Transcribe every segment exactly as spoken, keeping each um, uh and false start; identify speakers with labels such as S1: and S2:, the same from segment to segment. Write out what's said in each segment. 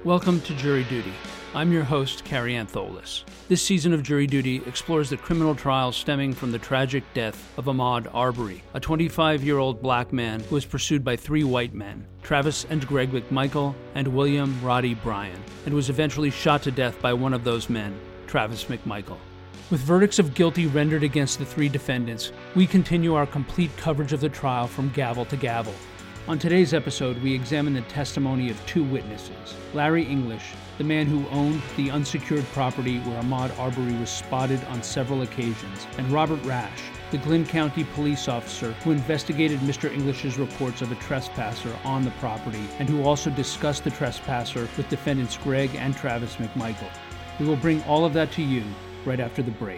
S1: Welcome to Jury Duty. I'm your host, Carrie Antholis. This season of Jury Duty explores the criminal trial stemming from the tragic death of Ahmaud Arbery, a twenty-five-year-old black man who was pursued by three white men, Travis and Greg McMichael and William Roddy Bryan, and was eventually shot to death by one of those men, Travis McMichael. With verdicts of guilty rendered against the three defendants, we continue our complete coverage of the trial from gavel to gavel. On today's episode, we examine the testimony of two witnesses, Larry English, the man who owned the unsecured property where Ahmaud Arbery was spotted on several occasions, and Robert Rash, the Glynn County police officer who investigated Mister English's reports of a trespasser on the property and who also discussed the trespasser with defendants Greg and Travis McMichael. We will bring all of that to you right after the break.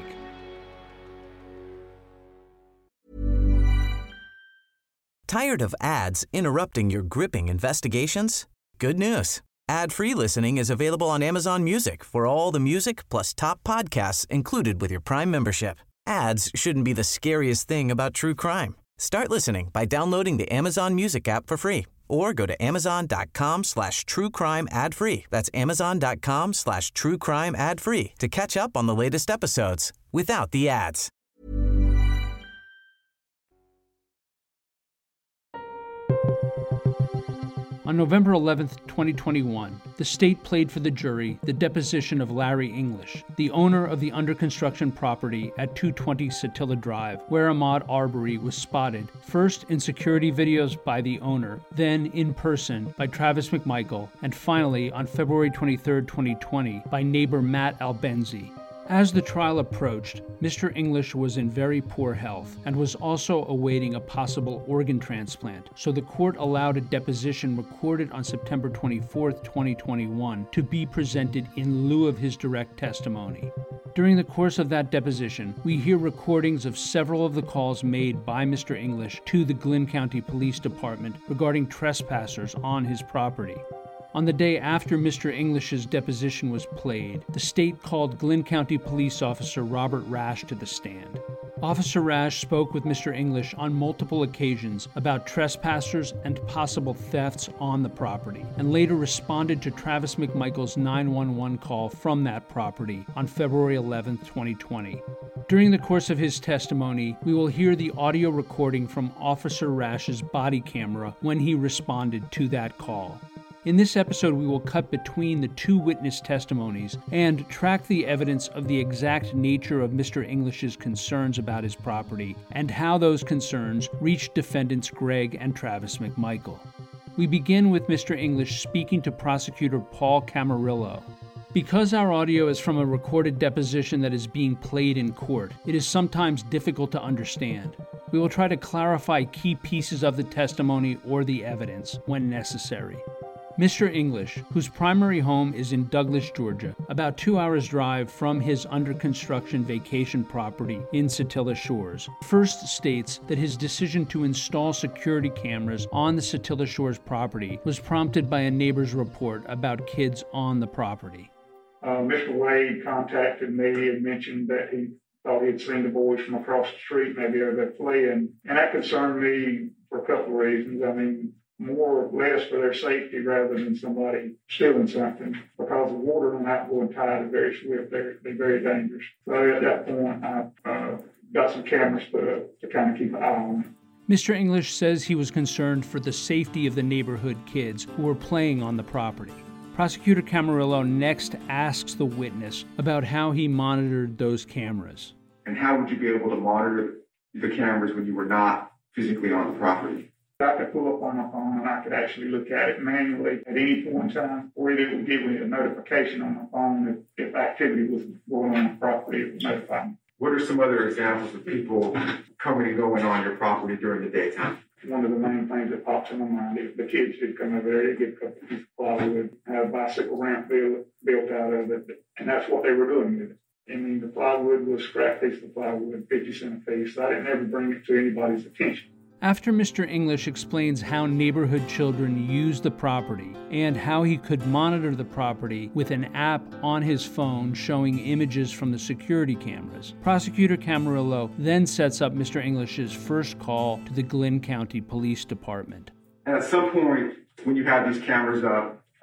S2: Tired of ads interrupting your gripping investigations? Good news. Ad-free listening is available on Amazon Music for all the music plus top podcasts included with your Prime membership. Ads shouldn't be the scariest thing about true crime. Start listening by downloading the Amazon Music app for free or go to amazon.com slash true crime ad free. That's amazon.com slash true crime ad free to catch up on the latest episodes without the ads.
S1: On November eleventh, twenty twenty-one, the state played for the jury the deposition of Larry English, the owner of the under-construction property at two twenty Satilla Drive, where Ahmaud Arbery was spotted, first in security videos by the owner, then in person by Travis McMichael, and finally on February twenty-third, twenty twenty, by neighbor Matt Albenzi. As the trial approached, Mister English was in very poor health and was also awaiting a possible organ transplant, so the court allowed a deposition recorded on September twenty-fourth, twenty twenty-one to be presented in lieu of his direct testimony. During the course of that deposition, we hear recordings of several of the calls made by Mister English to the Glynn County Police Department regarding trespassers on his property. On the day after Mister English's deposition was played, the state called Glynn County Police Officer Robert Rash to the stand. Officer Rash spoke with Mister English on multiple occasions about trespassers and possible thefts on the property, and later responded to Travis McMichael's nine one one call from that property on February eleventh, twenty twenty. During the course of his testimony, we will hear the audio recording from Officer Rash's body camera when he responded to that call. In this episode, we will cut between the two witness testimonies and track the evidence of the exact nature of Mister English's concerns about his property and how those concerns reached defendants Greg and Travis McMichael. We begin with Mister English speaking to prosecutor Paul Camarillo. Because our audio is from a recorded deposition that is being played in court, it is sometimes difficult to understand. We will try to clarify key pieces of the testimony or the evidence when necessary. Mister English, whose primary home is in Douglas, Georgia, about two hours' drive from his under-construction vacation property in Satilla Shores, first states that his decision to install security cameras on the Satilla Shores property was prompted by a neighbor's report about kids on the property.
S3: Uh, Mister Wade contacted me and mentioned that he thought he had seen the boys from across the street, maybe over there playing, and that concerned me for a couple of reasons. I mean, more or less for their safety rather than somebody stealing something, because the water on that one tide is very swift. They're, they're very dangerous. So at that point, I uh, got some cameras put up to kind of keep an eye on them.
S1: Mister English says he was concerned for the safety of the neighborhood kids who were playing on the property. Prosecutor Camarillo next asks the witness about how he monitored those cameras.
S4: And how would you be able to monitor the cameras when you were not physically on the property?
S3: I could pull up on my phone and I could actually look at it manually at any point in time, or it would give me a notification on my phone if, if activity was going on the property, it would notify me.
S4: What are some other examples of people coming and going on your property during the daytime?
S3: One of the main things that pops in my mind is the kids did come over there, they get a couple pieces of plywood, have a bicycle ramp built, built out of it, and that's what they were doing with it. I mean, the plywood was scrap piece of plywood, fifty cent a piece, so I didn't ever bring it to anybody's attention.
S1: After Mister English explains how neighborhood children use the property and how he could monitor the property with an app on his phone showing images from the security cameras, Prosecutor Camarillo then sets up Mister English's first call to the Glynn County Police Department.
S4: And at some point, when you have these cameras up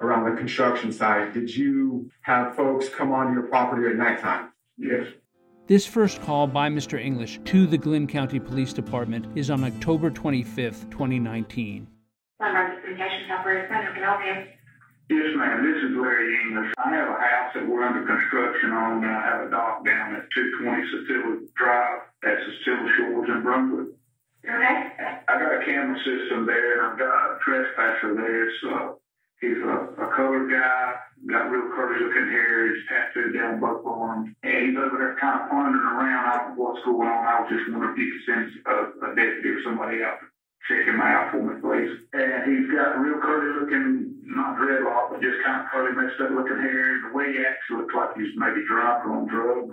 S4: around the construction site, did you have folks come onto your property at nighttime?
S3: Yes.
S1: This first call by Mister English to the Glynn County Police Department is on October twenty-fifth, twenty nineteen.
S5: Sunrise Communications Operator Center, can I help you?
S3: Yes, ma'am. This is Larry English. I have a house that we're under construction on, and I have a dock down at two twenty Satilla Drive. That's Satilla Shores in Brunswick.
S5: Okay.
S3: I got a camera system there, and I've got a trespasser there. So he's a, a colored guy, got real curly-looking hair. He's tattooed down both arms, and he's over there kind of wandering around. I don't know what's going on. I was just wondering if you could send a, a deputy or somebody out to check him out for me, please. And he's got real curly-looking, not dreadlock, but just kind of curly, messed up-looking hair. The way he actually looks like he's maybe drunk or on drugs,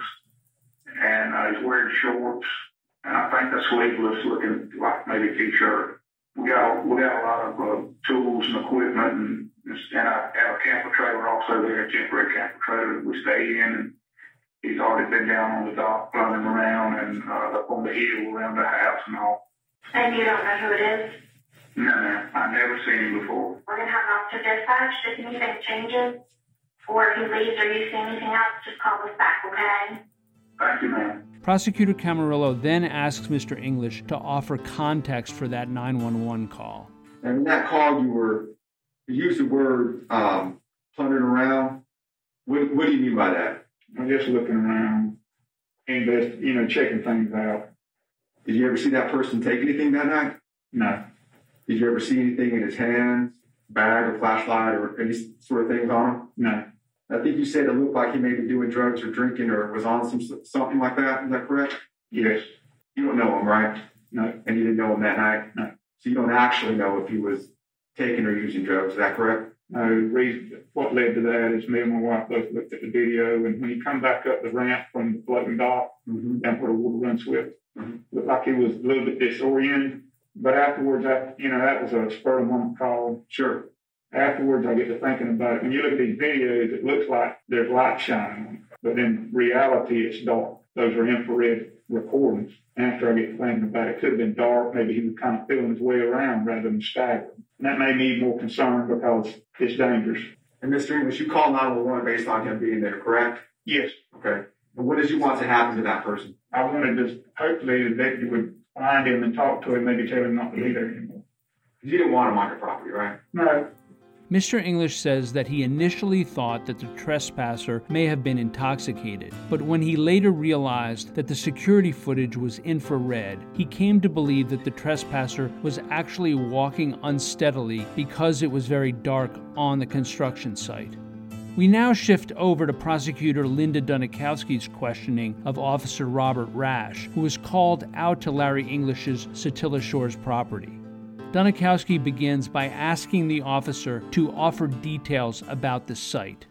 S3: and uh, he's wearing shorts. And I think that's sleeveless, looking like maybe a t-shirt. We got we got a lot of uh, tools and equipment, and, and I have a camper trailer also there, a temporary camper trailer that we stay in. And he's already been down on the dock running around and uh, up on the hill around the house and all.
S5: And you don't know who it is?
S3: No, ma'am. I've never seen him before.
S5: We're going to have an officer dispatch. If anything changes or if he leaves or you see anything else, just call us back, okay?
S3: Thank you, ma'am.
S1: Prosecutor Camarillo then asks Mister English to offer context for that nine one one call.
S4: And in that call, you were you used the word um, plundering around. What, what do you mean by that?
S3: I'm just looking around, invest, you know, checking things out.
S4: Did you ever see that person take anything that night?
S3: No.
S4: Did you ever see anything in his hands, bag or flashlight or any sort of things on him?
S3: No.
S4: I think you said it looked like he may be doing drugs or drinking or was on some something like that. Is that correct?
S3: Yes.
S4: You don't know him, right?
S3: No.
S4: And you didn't know him that night?
S3: No.
S4: So you don't actually know if he was taking or using drugs. Is that correct?
S3: No. Reason, what led to that is me and my wife both looked at the video, and when you come back up the ramp from the floating dock,
S4: Mm-hmm.
S3: down where the water runs swift,
S4: Mm-hmm.
S3: looked like he was a little bit disoriented. But afterwards, I, you know, that was a spur of the moment call.
S4: Sure.
S3: Afterwards, I get to thinking about it. When you look at these videos, it looks like there's light shining on it, but in reality, it's dark. Those are infrared recordings. After I get to thinking about it, it could have been dark. Maybe he was kind of feeling his way around rather than staggering. And that made me more concerned because it's dangerous.
S4: And Mister English, you called nine one one based on him being there, correct?
S3: Yes.
S4: Okay. And what did you want to happen to that person?
S3: I wanted to, hopefully, the deputy would find him and talk to him, maybe tell him not to be there anymore.
S4: You didn't want him on your property, right?
S3: No.
S1: Mister English says that he initially thought that the trespasser may have been intoxicated, but when he later realized that the security footage was infrared, he came to believe that the trespasser was actually walking unsteadily because it was very dark on the construction site. We now shift over to Prosecutor Linda Dunikowski's questioning of Officer Robert Rash, who was called out to Larry English's Satilla Shores property. Dunikowski begins by asking the officer to offer details about the site.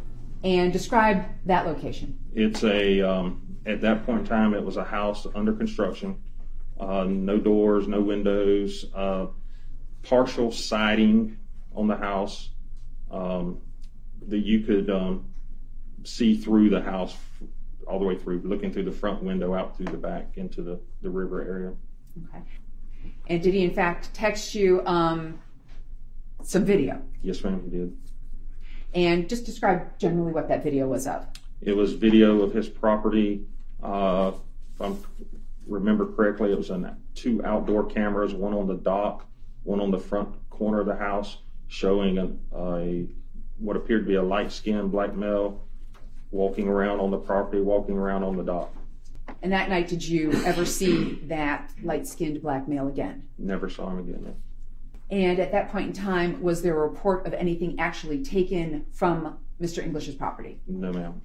S6: And describe that location.
S7: It's a, um, at that point in time, it was a house under construction. Uh, no doors, no windows, uh, partial siding on the house. Um, that you could um, see through the house all the way through, looking through the front window out through the back into the, the river area.
S6: Okay. And did he in fact text you um, some video?
S7: Yes, ma'am, he did.
S6: And just describe generally what that video was of.
S7: It was video of his property. Uh, if I remember correctly, it was on two outdoor cameras, one on the dock, one on the front corner of the house, showing a, a what appeared to be a light-skinned black male walking around on the property, walking around on the dock.
S6: And that night, did you ever see that light-skinned black male again?
S7: Never saw him again. No.
S6: And at that point in time, was there a report of anything actually taken from Mister English's property?
S7: No, ma'am.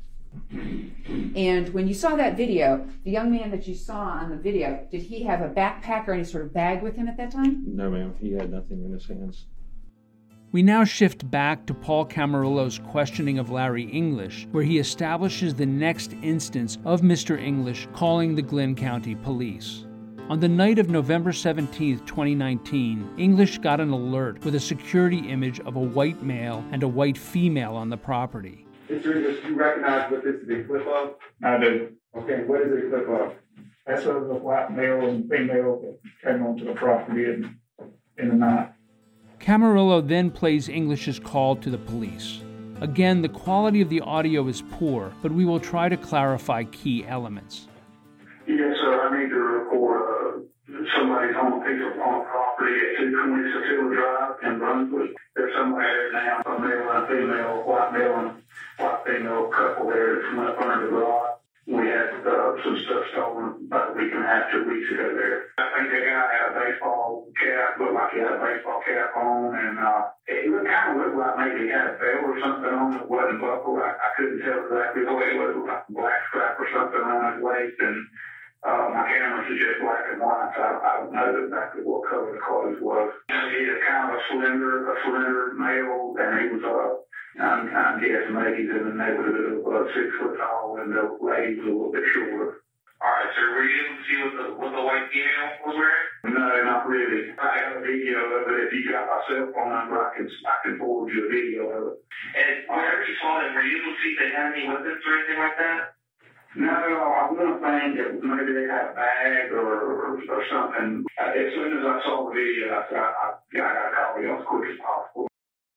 S6: And when you saw that video, the young man that you saw on the video, did he have a backpack or any sort of bag with him at that time?
S7: No, ma'am. He had nothing in his hands.
S1: We now shift back to Paul Camarillo's questioning of Larry English, where he establishes the next instance of Mister English calling the Glynn County Police. On the night of November seventeenth, twenty nineteen, English got an alert with a security image of a white male and a white female on the property.
S4: Mister English, do you recognize what this is a clip of?
S3: I do.
S4: Okay, what is it a clip of?
S3: That's of the white male and female that came onto the property in, in the night.
S1: Camarillo then plays English's call to the police. Again, the quality of the audio is poor, but we will try to clarify key elements.
S8: Yes, sir. I need to report uh, somebody's on a piece of property at two twenty Satilla Drive in Brunswick. There's somebody there now, a male and a female, white male and white female couple there that's went up under the garage. We had uh, some stuff stolen about a week and a half, two weeks ago there. I think the guy had a baseball cap, looked like he had a baseball cap on, and uh, it kind of looked like maybe he had a belt or something on that wasn't buckled. I, I couldn't tell exactly the way it looked like a black strap or something around his waist, and uh, my camera is just black and white, so I, I don't know exactly what color the clothes was. He was kind of a slender, a slender male, and he was uh, I'm, I'm guessing maybe he's in the neighborhood of uh, six foot tall, and the lady was a little bit shorter. All right, sir. Were you able to see what the what the white female was wearing? No, not really. I have a video of it. If you got my cell phone number, I can I can forward you a video of it. And whenever you saw them, were you able to see if they had any weapons or anything like that? No, I wouldn't think that maybe they had a bag or or, or something. Uh, as soon as I saw the video, I thought I, I got to call you as quick as possible.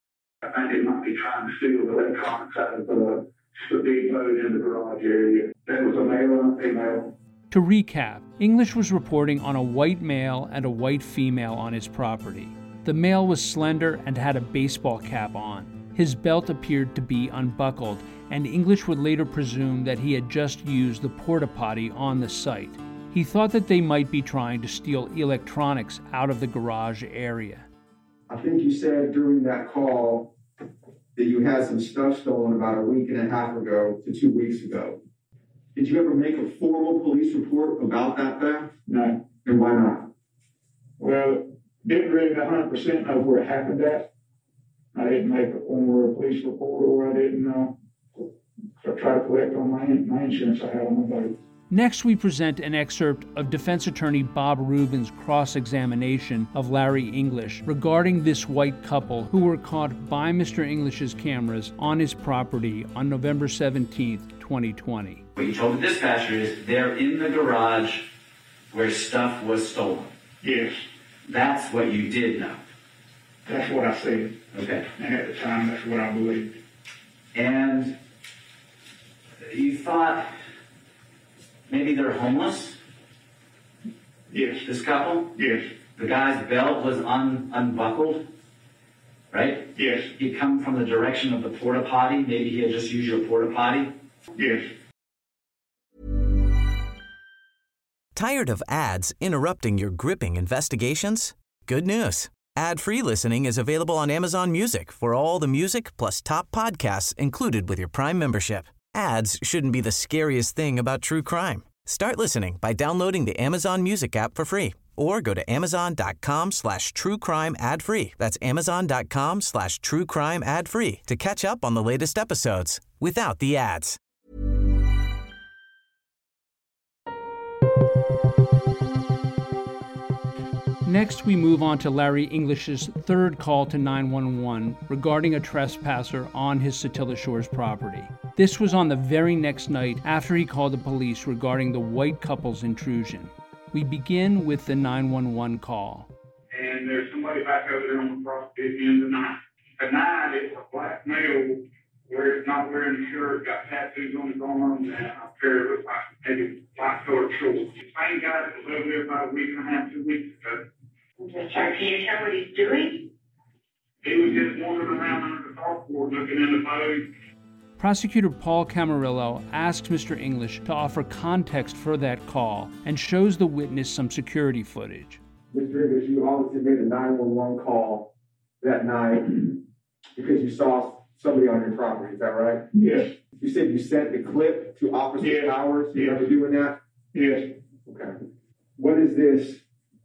S8: I think they might be trying to steal the electronics out of the, the big boat in the garage area. That was a male and a female.
S1: To recap, English was reporting on a white male and a white female on his property. The male was slender and had a baseball cap on. His belt appeared to be unbuckled, and English would later presume that he had just used the porta potty on the site. He thought that they might be trying to steal electronics out of the garage area.
S4: I think you said during that call that you had some stuff stolen about a week and a half ago to two weeks ago. Did you ever make a formal police report about that theft?
S3: No.
S4: And why not?
S3: Well, didn't really one hundred percent know where it happened at. I didn't make a formal police report, or I didn't know. So I tried to collect on my, my insurance I had on my boat.
S1: Next, we present an excerpt of defense attorney Bob Rubin's cross-examination of Larry English regarding this white couple who were caught by Mister English's cameras on his property on November seventeenth, twenty twenty.
S9: What you told the dispatcher is they're in the garage where stuff was stolen.
S3: Yes.
S9: That's what you did know.
S3: That's what I said.
S9: Okay.
S3: And at the time, that's what I believed.
S9: And you thought maybe they're homeless?
S3: Yes.
S9: This couple?
S3: Yes.
S9: The guy's belt was un- unbuckled, right?
S3: Yes.
S9: He'd come from the direction of the porta potty. Maybe he had just used your porta potty.
S3: Yes.
S2: Tired of ads interrupting your gripping investigations? Good news. Ad-free listening is available on Amazon Music for all the music plus top podcasts included with your Prime membership. Ads shouldn't be the scariest thing about true crime. Start listening by downloading the Amazon Music app for free or go to amazon.com slash true crime ad free. That's amazon.com slash true crime ad free to catch up on the latest episodes without the ads.
S1: Next, we move on to Larry English's third call to nine one one regarding a trespasser on his Satilla Shores property. This was on the very next night after he called the police regarding the white couple's intrusion. We begin with the nine one one call.
S8: And there's somebody back over there on the property at the end of the night. At night, it's a black male where it's not wearing a shirt, got tattoos on his arms, and a pair of like maybe black colored shorts. The same guy that was over there about a week and a half, two weeks ago.
S5: Can you tell what he's doing?
S8: He was just wandering around under the carport looking in the boat.
S1: Prosecutor Paul Camarillo asks Mister English to offer context for that call and shows the witness some security footage.
S4: Mister English, you obviously made a nine one one call that night because you saw somebody on your property, is that right?
S3: Yes.
S4: You said you sent the clip to Officer
S3: Yes.
S4: Powers. You
S3: Yes.
S4: ever doing that?
S3: Yes.
S4: Okay. What is this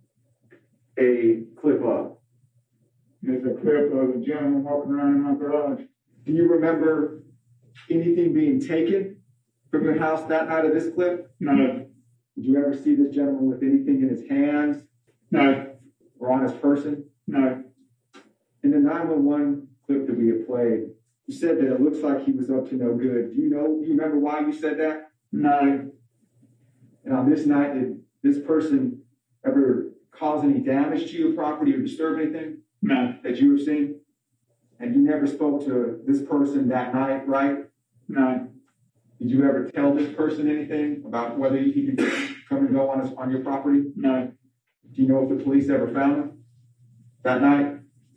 S4: a clip of?
S3: There's a clip of a gentleman walking around in my garage.
S4: Do you remember anything being taken from your house that night of this clip?
S3: No.
S4: Did you ever see this gentleman with anything in his hands?
S3: No.
S4: Or on his person?
S3: No.
S4: In the nine one one clip that we had played, you said that it looks like he was up to no good. Do you know, do you remember why you said that?
S3: No.
S4: And on this night, did this person ever cause any damage to your property or disturb anything?
S3: No.
S4: That you have seen? And you never spoke to this person that night, right?
S3: No.
S4: Did you ever tell this person anything about whether he could come and go on his, on your property?
S3: No.
S4: Do you know if the police ever found him that night?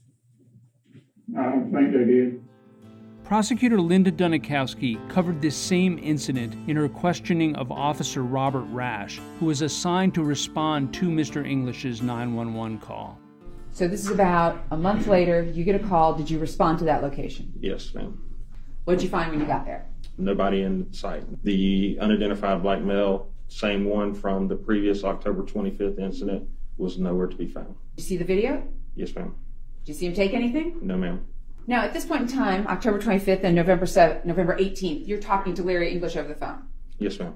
S3: I don't think they did.
S1: Prosecutor Linda Dunikowski covered this same incident in her questioning of Officer Robert Rash, who was assigned to respond to Mister English's nine one one call.
S6: So this is about a month later. You get a call. Did you respond to that location?
S7: Yes, ma'am.
S6: What did you find when you got there?
S7: Nobody in sight. The unidentified black male, same one from the previous October twenty-fifth incident, was nowhere to be found.
S6: Did you see the video?
S7: Yes, ma'am.
S6: Did you see him take anything?
S7: No, ma'am.
S6: Now, at this point in time, October twenty-fifth and November seventh, November eighteenth, you're talking to Larry English over the phone.
S7: Yes, ma'am.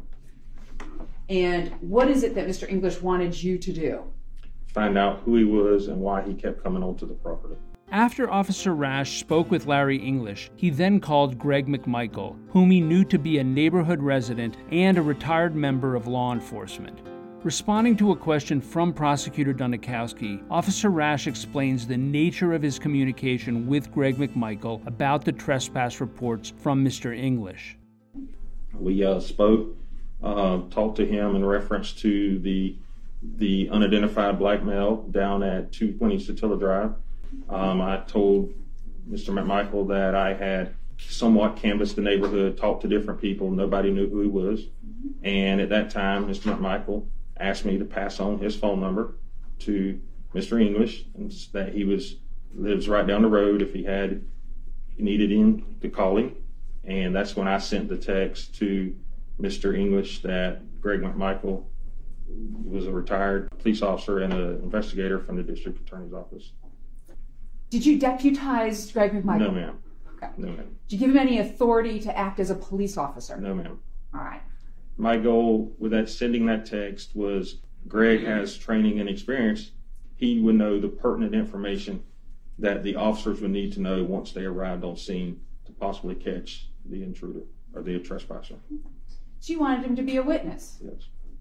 S6: And what is it that Mister English wanted you to do?
S7: Find out who he was and why he kept coming onto the property.
S1: After Officer Rash spoke with Larry English, he then called Greg McMichael, whom he knew to be a neighborhood resident and a retired member of law enforcement. Responding to a question from Prosecutor Dunikowski, Officer Rash explains the nature of his communication with Greg McMichael about the trespass reports from Mister English.
S7: We uh, spoke, uh, talked to him in reference to the the unidentified black male down at two twenty Satilla Drive. Um, I told Mister McMichael that I had somewhat canvassed the neighborhood, talked to different people. Nobody knew who he was. And at that time, Mister McMichael asked me to pass on his phone number to Mister English, and that he was lives right down the road if he had he needed him to call him. And that's when I sent the text to Mister English that Greg McMichael was a retired police officer and an investigator from the district attorney's office.
S6: Did you deputize Greg McMichael?
S7: No, ma'am.
S6: Okay.
S7: No, ma'am.
S6: Did you give him any authority to act as a police officer?
S7: No, ma'am.
S6: All right.
S7: My goal with that sending that text was Greg has training and experience. He would know the pertinent information that the officers would need to know once they arrived on scene to possibly catch the intruder or the trespasser.
S6: So you wanted him to be a witness?
S7: Yes.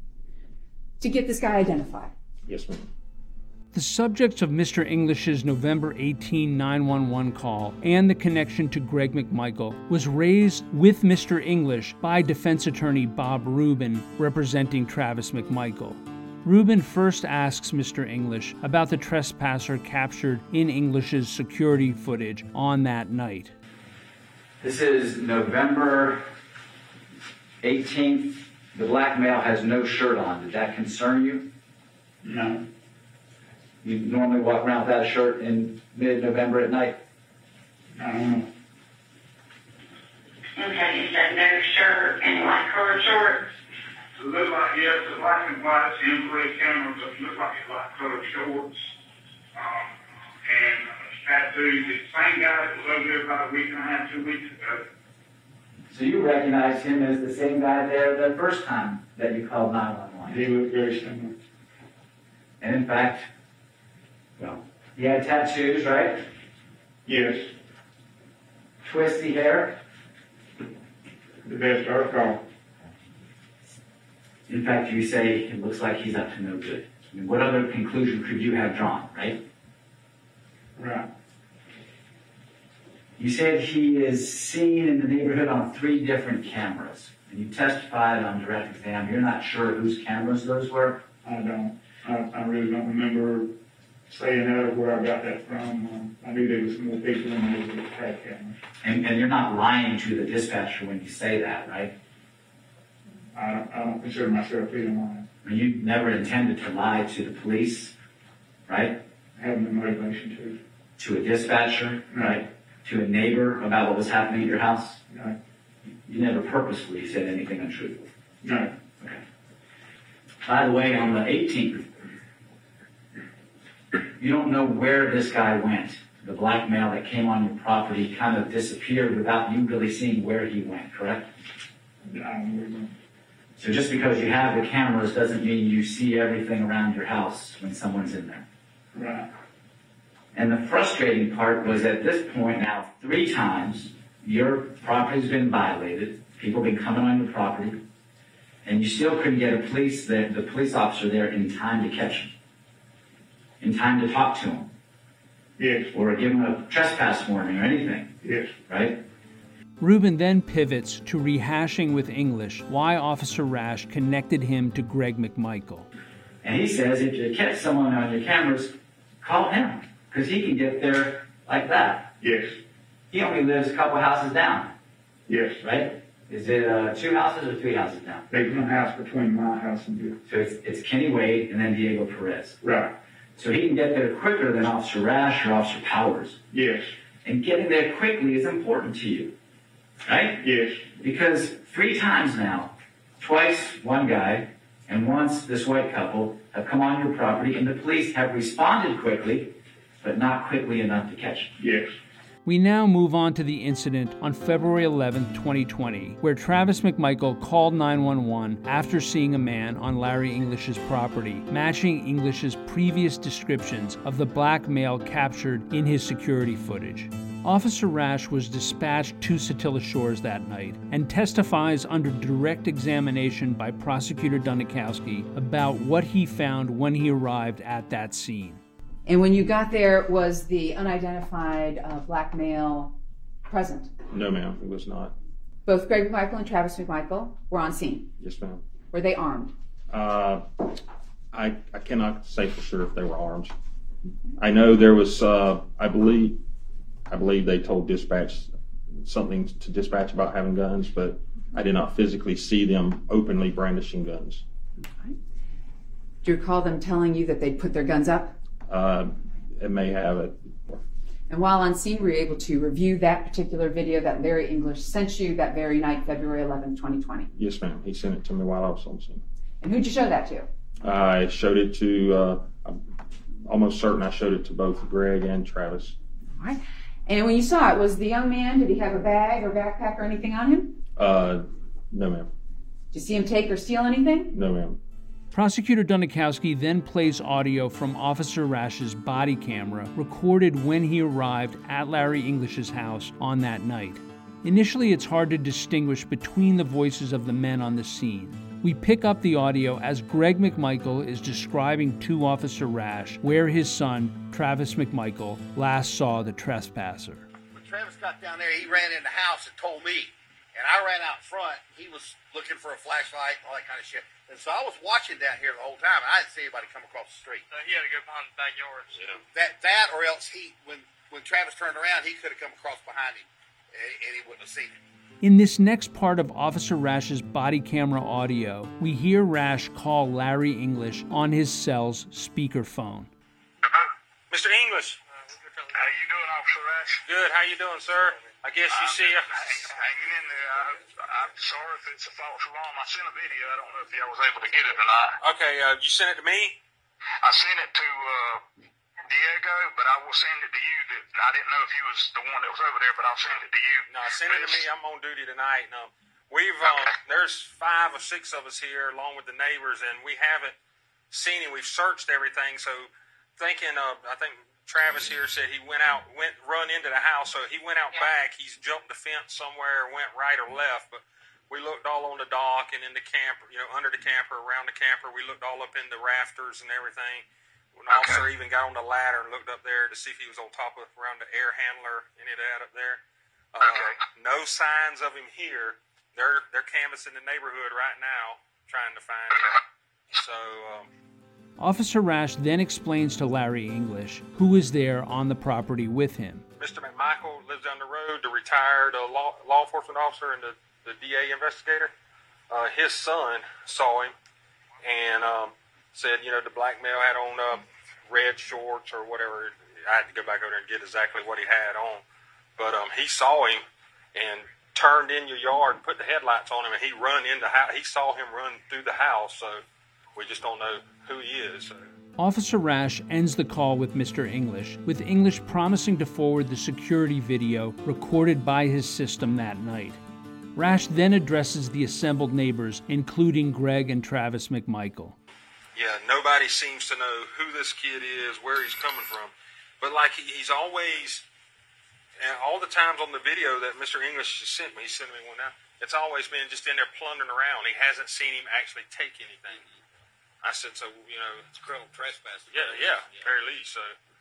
S6: To get this guy identified?
S7: Yes, ma'am.
S1: The subjects of Mister English's November eighteenth nine one one call and the connection to Greg McMichael was raised with Mister English by defense attorney Bob Rubin, representing Travis McMichael. Rubin first asks Mister English about the trespasser captured in English's security footage on that night.
S9: This is November eighteenth. The black male has no shirt on. Did that concern you?
S3: No.
S9: You normally walk around without a shirt in mid-November at night?
S3: I don't know.
S5: Okay, you said no shirt and light colored shorts.
S8: It looks like, yes, the black and white infrared cameras, it looks like it's light colored shorts. Um, and tattoos, the same guy that was over there about a week and a half, two weeks ago.
S9: So you recognize him as the same guy there the first time that you called nine one one?
S3: He looked very similar.
S9: And in fact, well, he had tattoos, right?
S3: Yes.
S9: Twisty hair?
S3: The best I recall.
S9: In fact, you say it looks like he's up to no good. I mean, what other conclusion could you have drawn, right?
S3: Right.
S9: You said he is seen in the neighborhood on three different cameras. And you testified on direct exam. You're not sure whose cameras those were?
S3: I don't. I, I really don't remember saying that or where I got that from. Um, I knew there was more people in there that had cameras.
S9: And, and you're not lying to the dispatcher when you say that, right?
S3: I don't, I don't consider myself being lying.
S9: I mean, you never intended to lie to the police, right?
S3: Having the motivation to.
S9: To a dispatcher,
S3: No.
S9: right? To a neighbor about what was happening at your house?
S3: No.
S9: You never purposefully said anything untruthful.
S3: No.
S9: Okay. By the way, on the eighteenth, you don't know where this guy went. The black male that came on your property kind of disappeared without you really seeing where he went, correct?
S3: I don't really.
S9: So just because you have the cameras doesn't mean you see everything around your house when someone's in there.
S3: Right.
S9: And the frustrating part was at this point now, three times, your property's been violated. People have been coming on your property. And you still couldn't get a police there, the police officer there in time to catch him. In time to talk to him.
S3: Yes.
S9: Or give them a trespass warning or anything.
S3: Yes.
S9: Right?
S1: Reuben then pivots to rehashing with English why Officer Rash connected him to Greg McMichael.
S9: And he says if you catch someone on your cameras, call him, because he can get there like that.
S3: Yes.
S9: He only lives a couple houses down.
S3: Yes.
S9: Right? Is it uh, two houses or three houses down?
S3: There's one house between my house and yours.
S9: So it's, it's Kenny Wade and then Diego Perez.
S3: Right.
S9: So he can get there quicker than Officer Rash or Officer Powers.
S3: Yes.
S9: And getting there quickly is important to you. Right?
S3: Yes.
S9: Because three times now, twice one guy and once this white couple have come on your property, and the police have responded quickly, but not quickly enough to catch them.
S3: Yes.
S1: We now move on to the incident on February eleventh, twenty twenty, where Travis McMichael called nine one one after seeing a man on Larry English's property, matching English's previous descriptions of the black male captured in his security footage. Officer Rash was dispatched to Satilla Shores that night and testifies under direct examination by Prosecutor Dunikowski about what he found when he arrived at that scene.
S6: And when you got there, was the unidentified uh, black male present?
S7: No, ma'am, it was not.
S6: Both Greg McMichael and Travis McMichael were on scene.
S7: Yes, ma'am.
S6: Were they armed?
S7: Uh, I I cannot say for sure if they were armed. I know there was. Uh, I believe. I believe they told dispatch something to dispatch about having guns, but I did not physically see them openly brandishing guns.
S6: Okay. Do you recall them telling you that they'd put their guns up?
S7: Uh, it may have it.
S6: And while on scene, were you able to review that particular video that Larry English sent you that very night, February eleventh, twenty twenty?
S7: Yes, ma'am. He sent it to me while I was on scene.
S6: And who'd you show that to?
S7: I showed it to, uh, I'm almost certain I showed it to both Greg and Travis.
S6: All right. And when you saw it, was the young man, did he have a bag or backpack or anything on him?
S7: Uh, no, ma'am.
S6: Did you see him take or steal anything?
S7: No, ma'am.
S1: Prosecutor Dunikowski then plays audio from Officer Rash's body camera recorded when he arrived at Larry English's house on that night. Initially, it's hard to distinguish between the voices of the men on the scene. We pick up the audio as Greg McMichael is describing to Officer Rash where his son, Travis McMichael, last saw the trespasser.
S10: When Travis got down there, he ran in the house and told me. And I ran out front. He was looking for a flashlight, all that kind of shit. And so I was watching down here the whole time, and I didn't see anybody come across the street.
S11: So he had to go behind the backyard. Yeah.
S10: That, that, or else he, when, when Travis turned around, he could have come across behind him, and, and he wouldn't have seen him.
S1: In this next part of Officer Rash's body camera audio, we hear Rash call Larry English on his cell's speakerphone.
S11: Mister English.
S8: How you doing, Officer Rash?
S11: Good. How you doing, sir? I guess you see. Uh,
S8: hanging in there. I, I'm sorry if it's a false alarm. I sent a video. I don't know if y'all was able to get it or not.
S11: Okay. Uh, you sent it to me?
S8: I sent it to uh, Diego, but I will send it to you. That I didn't know if you was the one that was over there, but I'll send it to you.
S11: No, send it to me. I'm on duty tonight. No, we've uh, okay. There's five or six of us here, along with the neighbors, and we haven't seen him. We've searched everything. So, thinking of, I think Travis here said he went out, went run into the house. So he went out yeah. back. He's jumped the fence somewhere, went right or left. But we looked all on the dock and in the camper, you know, under the camper, around the camper. We looked all up in the rafters and everything. An
S8: okay.
S11: officer even got on the ladder and looked up there to see if he was on top of around the air handler, any of that up there. Uh,
S8: okay.
S11: No signs of him here. They're they're canvassing the neighborhood right now, trying to find him. So. Um,
S1: Officer Rash then explains to Larry English who is there on the property with him.
S11: Mister McMichael lives down the road, the retired uh, law, law enforcement officer and the, the D A investigator. Uh, his son saw him and um, said, you know, the black male had on uh, red shorts or whatever. I had to go back over there and get exactly what he had on. But um, he saw him and turned in your yard, put the headlights on him, and he run in the house. He saw him run through the house, so we just don't know who he is. So.
S1: Officer Rash ends the call with Mister English, with English promising to forward the security video recorded by his system that night. Rash then addresses the assembled neighbors, including Greg and Travis McMichael.
S11: Yeah, nobody seems to know who this kid is, where he's coming from. But like he, he's always, and all the times on the video that Mister English has sent me, he sent me one now, it's always been just in there plundering around. He hasn't seen him actually take anything. I said, so, you know,
S10: it's criminal trespass.
S11: Yeah, yeah, yeah, very least. So,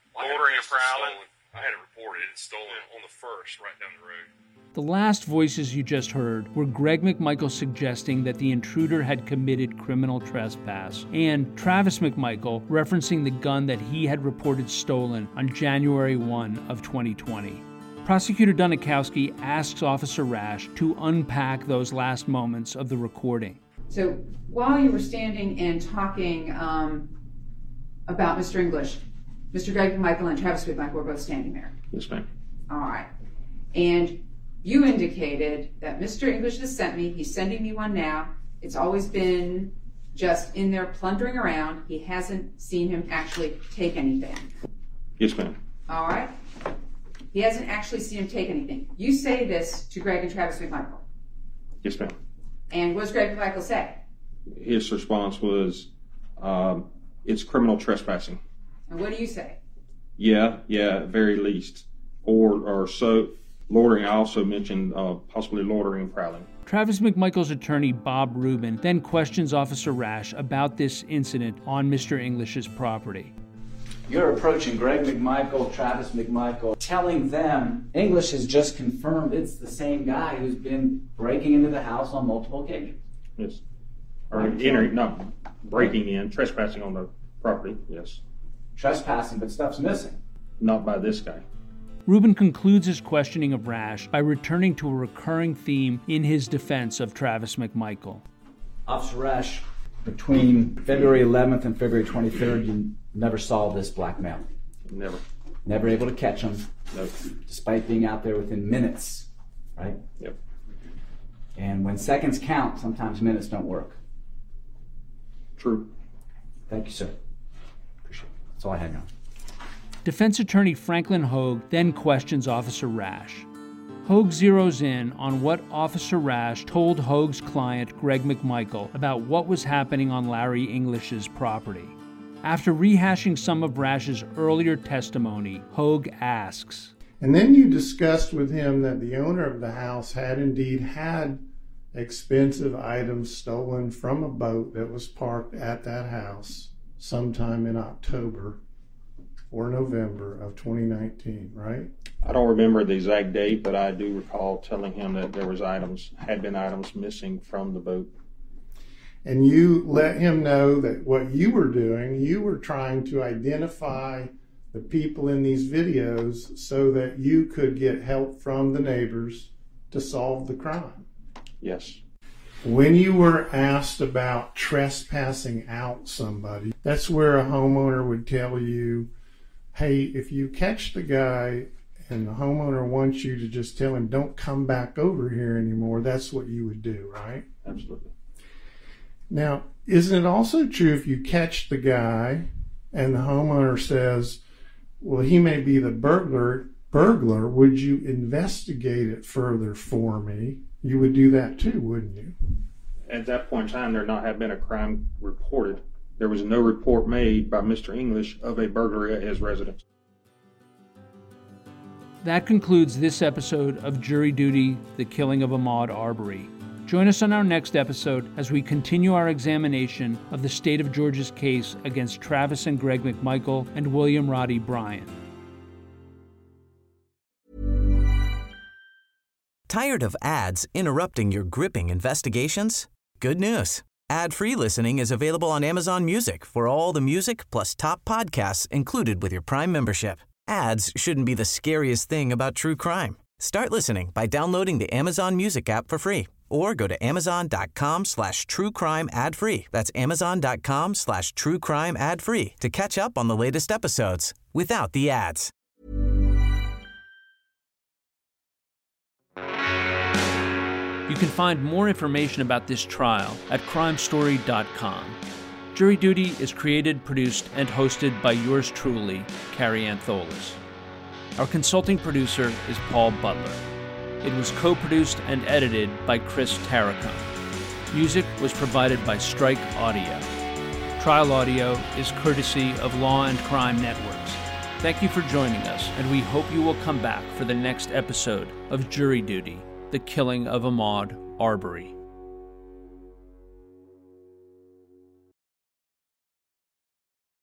S11: loitering and prowling.
S12: I had it reported. It's stolen on the first, right down the road.
S1: The last voices you just heard were Greg McMichael suggesting that the intruder had committed criminal trespass, and Travis McMichael referencing the gun that he had reported stolen on January first of twenty twenty. Prosecutor Dunikowski asks Officer Rash to unpack those last moments of the recording.
S6: So while you were standing and talking um, about Mister English, Mister Greg McMichael and Travis McMichael were both standing there.
S7: Yes, ma'am.
S6: All right. And you indicated that Mister English has sent me, he's sending me one now. It's always been just in there plundering around. He hasn't seen him actually take anything.
S7: Yes, ma'am.
S6: All right. He hasn't actually seen him take anything. You say this to Greg and Travis McMichael.
S7: Yes, ma'am.
S6: And what does Greg McMichael say?
S7: His response was, um, it's criminal trespassing.
S6: And what do you say?
S7: Yeah, yeah, at very least. Or, or so, loitering. I also mentioned uh, possibly loitering and prowling.
S1: Travis McMichael's attorney, Bob Rubin, then questions Officer Rash about this incident on Mister English's property.
S13: You're approaching Greg McMichael, Travis McMichael, telling them English has just confirmed it's the same guy who's been breaking into the house on multiple occasions.
S7: Yes. Or entering, not breaking in, trespassing on the property, yes.
S13: Trespassing, but stuff's missing.
S7: Not by this guy.
S1: Rubin concludes his questioning of Rash by returning to a recurring theme in his defense of Travis McMichael.
S13: Officer Rash, between February eleventh and February twenty-third, you never saw this black male.
S7: Never.
S13: Never able to catch him.
S7: Nope.
S13: Despite being out there within minutes, right?
S7: Yep.
S13: And when seconds count, sometimes minutes don't work.
S7: True.
S13: Thank you, sir. Appreciate it. That's all I had now.
S1: Defense attorney Franklin Hogue then questions Officer Rash. Hogue zeroes in on what Officer Rash told Hogue's client, Greg McMichael, about what was happening on Larry English's property. After rehashing some of Rash's earlier testimony, Hogue asks,
S14: And then you discussed with him that the owner of the house had indeed had expensive items stolen from a boat that was parked at that house sometime in October or November of twenty nineteen, right?
S7: I don't remember the exact date, but I do recall telling him that there was items, had been items missing from the boat.
S14: And you let him know that what you were doing, you were trying to identify the people in these videos so that you could get help from the neighbors to solve the crime.
S7: Yes.
S14: When you were asked about trespassing out somebody, that's where a homeowner would tell you, hey, if you catch the guy and the homeowner wants you to just tell him, don't come back over here anymore, that's what you would do, right?
S7: Absolutely.
S14: Now, isn't it also true if you catch the guy and the homeowner says, well, he may be the burglar, burglar, would you investigate it further for me? You would do that too, wouldn't you?
S7: At that point in time, there not have been a crime reported. There was no report made by Mister English of a burglary at his residence.
S1: That concludes this episode of Jury Duty, The Killing of Ahmaud Arbery. Join us on our next episode as we continue our examination of the state of Georgia's case against Travis and Greg McMichael and William Roddy Bryan.
S2: Tired of ads interrupting your gripping investigations? Good news. Ad-free listening is available on Amazon Music for all the music plus top podcasts included with your Prime membership. Ads shouldn't be the scariest thing about true crime. Start listening by downloading the Amazon Music app for free or go to amazon.com slash true crime ad free. That's amazon.com slash true crime ad free to catch up on the latest episodes without the ads.
S1: You can find more information about this trial at crime story dot com. Jury Duty is created, produced, and hosted by yours truly, Carrie Antholis. Our consulting producer is Paul Butler. It was co-produced and edited by Chris Tarracone. Music was provided by Strike Audio. Trial audio is courtesy of Law and Crime Networks. Thank you for joining us, and we hope you will come back for the next episode of Jury Duty, The Killing of Ahmaud Arbery.